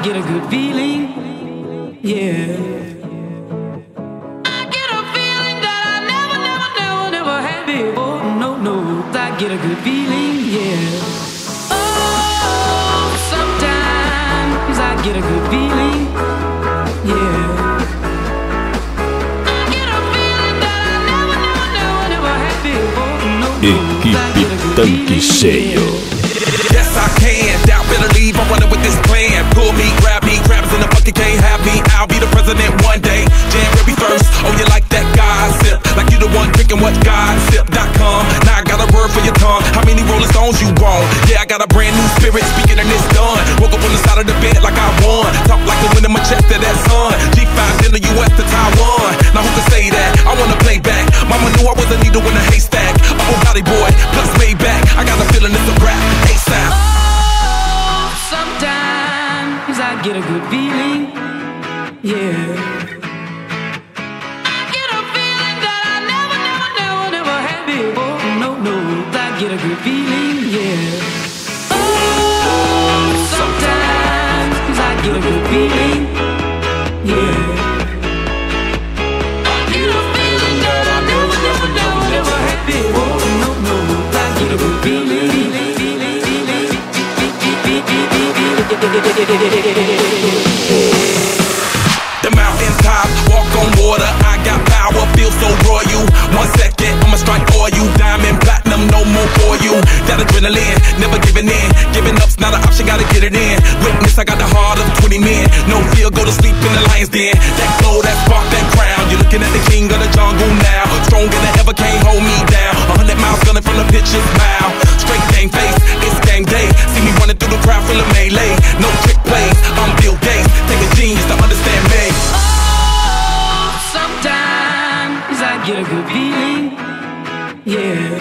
get a good feeling, yeah. I get a feeling that I never had before. No, I get a good feeling, yeah. Oh, sometimes I get a good feeling, yeah. I get a feeling that I never had before. No, Equipe Tanque Cheio. Yes, I can. Doubt, better leave. I'm running with this plan. Pull me, grab me. Crabs in the bucket can't have me. I'll be the president one day. January 1st. Oh, you like that gossip? Like you the one drinking what gossip.com. Now I got a word for your tongue. How many Rolling Stones you want? Yeah, I got a brand new spirit. Speaking and it's done. Woke up on the side of the bed like I won. Talk like the wind in my chest to that sun. G5 in the US to Taiwan. Now who can say that? I wanna play back. Mama knew I was a needle in a haystack. Oh, body boy, plus way back. I got a feeling it's a rap. ASAP. Oh, sometimes I get a good feeling, yeah. I get a feeling that I never had before. No, I get a good feeling, yeah. Oh, sometimes I get a good feeling, yeah. I get a feeling that I never had before. No, I get a good feeling. The mountaintop, walk on water. I got power, feel so royal. 1 second, I'ma strike for you. Diamond, platinum, no more for you. That adrenaline, never giving in. Giving up's not an option, gotta get it in. Witness, I got the heart of 20 men. No fear, go to sleep in the lion's den. That glow, that spark, that crown. You're looking at the king of the jungle now. Stronger than ever, can't hold me down. 100 miles gunning from the pitcher's mouth. Straight game face, it's game day. See me running through the crowd, feel a melee. No trick plays, I'm Bill Gates. Take a genius to understand me. Oh, sometimes I get a good feeling, yeah.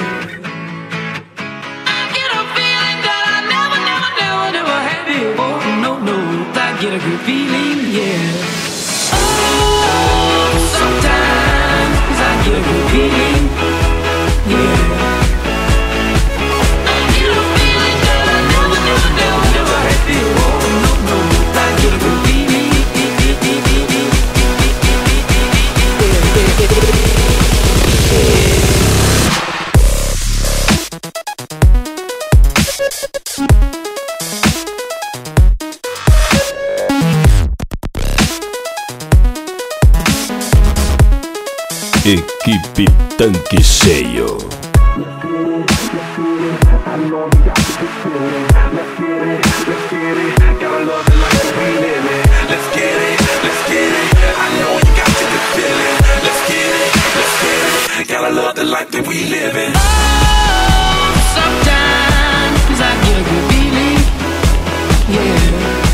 I get a feeling that I never had before. No, I get a good feeling, yeah. Oh, sometimes I get a good feeling, yeah. I get a feeling that I never had before. No, I get a good feeling. Equipe Tanque Cheio. Gotta love the life that we live in. Oh, sometimes I get a good feeling, yeah.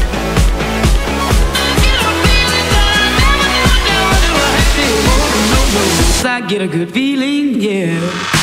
I get a feeling that I never had before. No, I get a good feeling, yeah.